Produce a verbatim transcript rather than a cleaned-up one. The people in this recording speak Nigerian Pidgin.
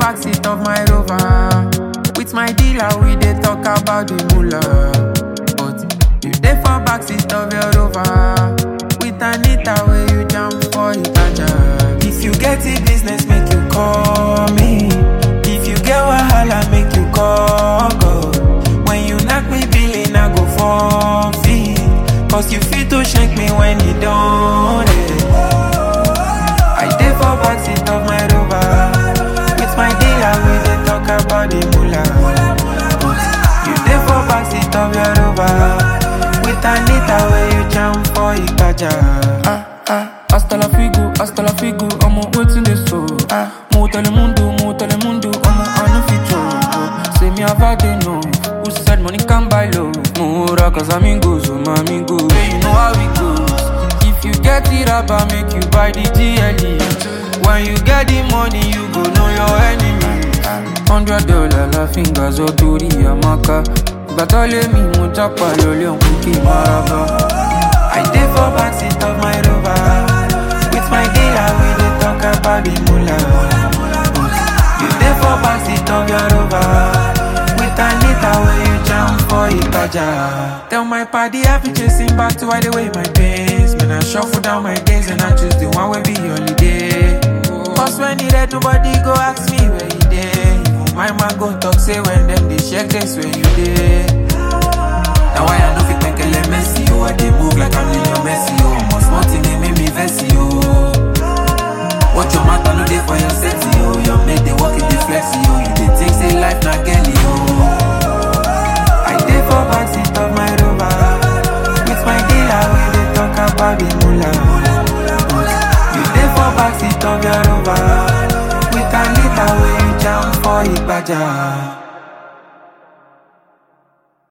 backseat of my Rover. With my dealer, we dey talk about the moolah. But you dey for backseat of your Rover. With Anita, where you jump for Itaja. If you get the business, make you call me. If you get wahala, make you call God. When you knock me billing, I go forfeit. Cause you fit to shank me when you don't. I dey for backseat of my Rover. With my dealer, we dey talk about the moolah. You dey for backseat of your Rover. With Anita, where you jump for Itaja. Ah, ah, hasta la figo, hasta la figo. I'm waiting this so. Ah, mo telemundo, mo telemundo. I'm on a feature. Say me have had enough. Who said money can buy love? More cause amigos, oh my amigos. Hey, you know how it goes. If you get it up, I make you buy the G L E. When you get the money, you go know your enemy. Hundred dollar la fingers or Tori Amaka. Batole mi mo japa lole on cookie maraba. I dey for backseat of my Rover. With my dealer, we dey talk about the moolah. You dey for backseat of your Rover. With Anita, where you jump for Itaja. Tell my party I be chasing back to hide away my pains. Man, I shuffle down my days and I choose the one where be holiday. Cause when it red, nobody go ask me where you dey. Even my man go talk say when them they check this where you dey. Now why I know fit make a messy, oh. I dey move like I'm Lionel Messi, oh. Almost nothing they make me vexy, oh. What your matter no dey for your sexy, oh. Your mate they walk in the flexi, oh. You dey think say life not Kelly, oh. I dey for backseat of my Rover. With my dealer, we dey talk about the moolah. You dey for backseat of your Rover. With Anita, where you jump for Itaja.